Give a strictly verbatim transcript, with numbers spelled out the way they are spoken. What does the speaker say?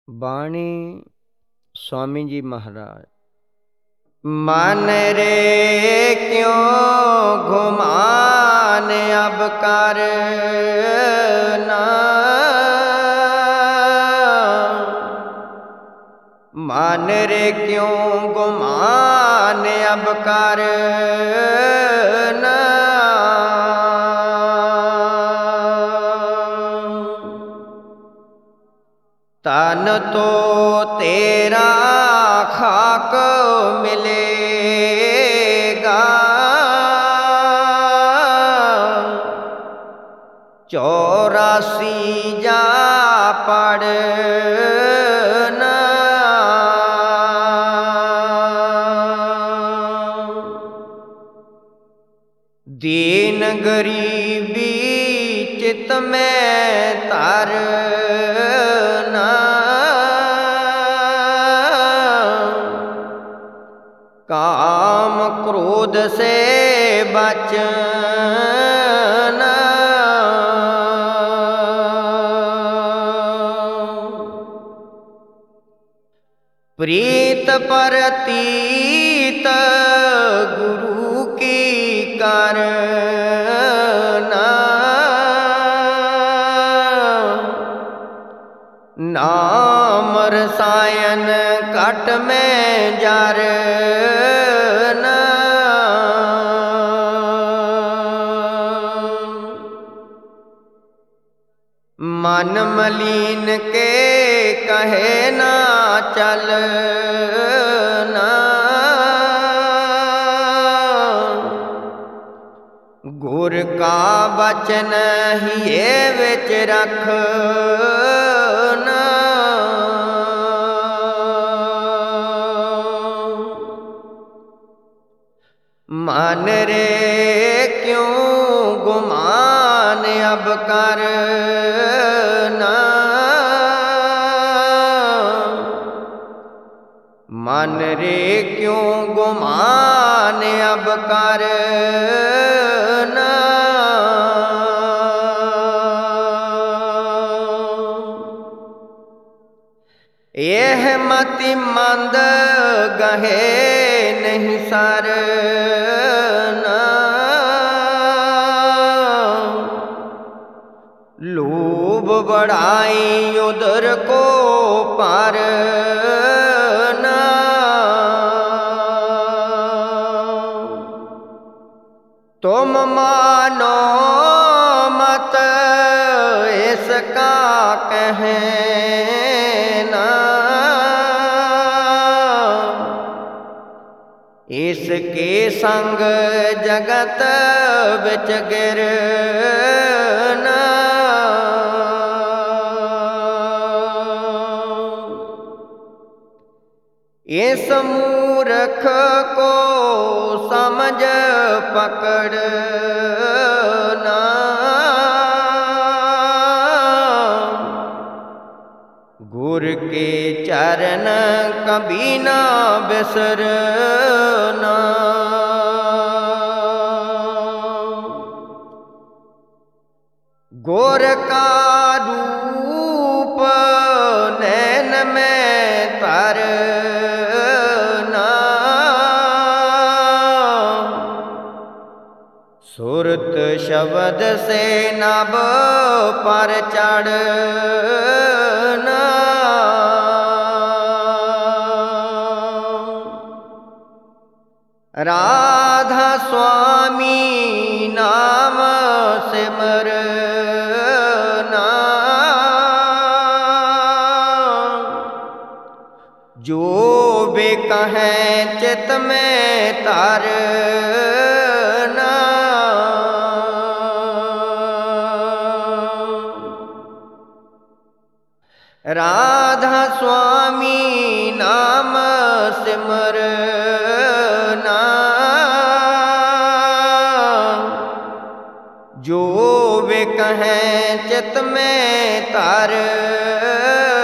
ਬਾਣੀ स्वामी जी महाराज। मन रे क्यों घुमान अब कर ना, मन रे क्यों गुमान अब कर ना, तन तो तेरा खाक मिलेगा, चौरासी जा पढ़ना, दीन गरीबी चित में तरना, काम क्रोध से बचना, प्रीत परतीत गुरु की करना, नाम रसायन कट में जरना, मन मलिन के कहे ना चलना, गुर का बचन हिये विच रखना, मन रे क्यों गुमान अब करना, मन रे क्यों गुमान अब करना, यह मति मंद गहे नहीं सरना, लोभ बढ़ाई उधर को परना, तुम मानो मत इसका कहना, इसके संग जगत बिच गिरना, इस मूर्ख को समझ पकड़ना, गुर के चरण कभी ना बिसरना, गुर का रूप नैन में तरना, सुरत शब्द से नभ पर चढ़ना, राधा स्वामी नाम सिमरना, जो भी कहें चित में तरना, राधा स्वामी नाम सिमरना, जो वे कहें चित में तरना।